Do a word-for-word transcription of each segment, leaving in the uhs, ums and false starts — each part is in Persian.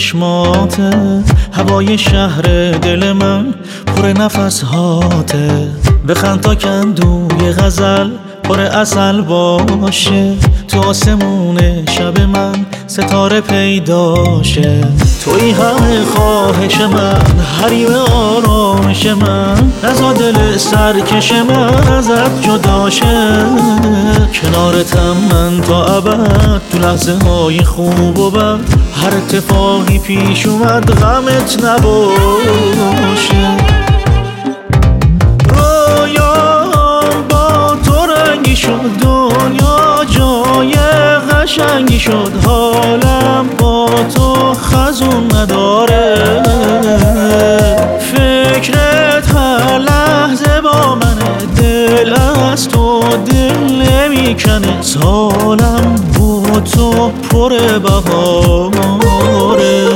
چشماته، هوای شهر دل من پر نفس هاته. بخند تا کندوی غزل پر عسل باشه، تو آسمون شب من ستاره پیداشه. توی همه خواهش من، حریم آرامش من، نزا دل سرکش من ازت جداشه. کنارتم من تا ابد، تو لحظه های خوب و بد، هر اتفاقی پیش اومد غمت نباشه. شد دنیا جای قشنگی شد، حالم با تو خزون نداره. فکرت هر لحظه با منه، دل از تو دل نمیکنه. سالم با تو پر بهاره.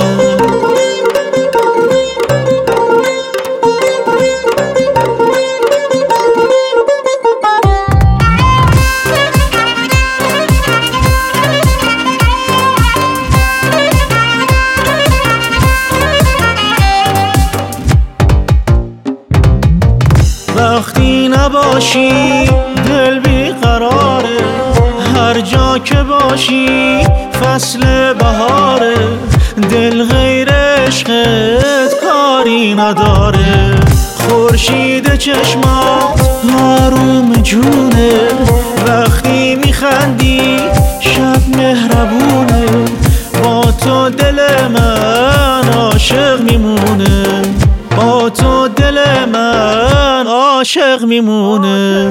وقتی نباشی دل بیقراره، هر جا که باشی فصل بهاره. دل غیر عشقت کاری نداره، خورشید چشمات آروم جونه. وقتی میخندی شب مهربونه، با تو دل من عاشق میمونه. با تو دل من عاشق میمونه.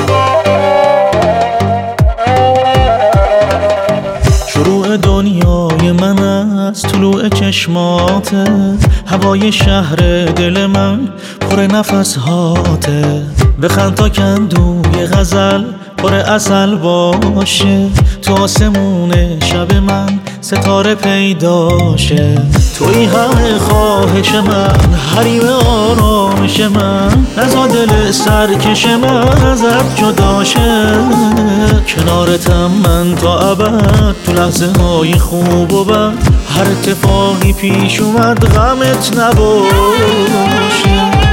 شروع دنیای من از طلوع چشماته، هوای شهر دل من پر نفس هاته. بخند تا کندوی غزل پر عسل باشه، تو آسمون شب من ستاره پیداشه. توی همه خواهش من، حریم آرامش من، نزا دل سرکش من ازت جداشه. کنارتم من تا ابد، تو لحظه های خوب و بد، هر اتفاقی پیش اومد غمت نباشه.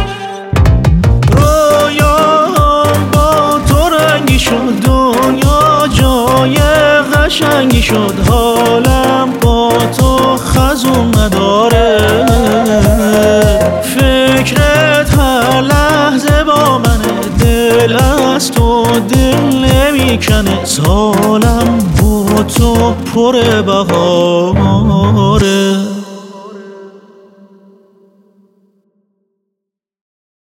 شد دنیا جای قشنگی شد، حالم با تو خزون نداره. فکرت هر لحظه با منه، دل از تو دل نمیکنه. سالم با تو پر بهاره.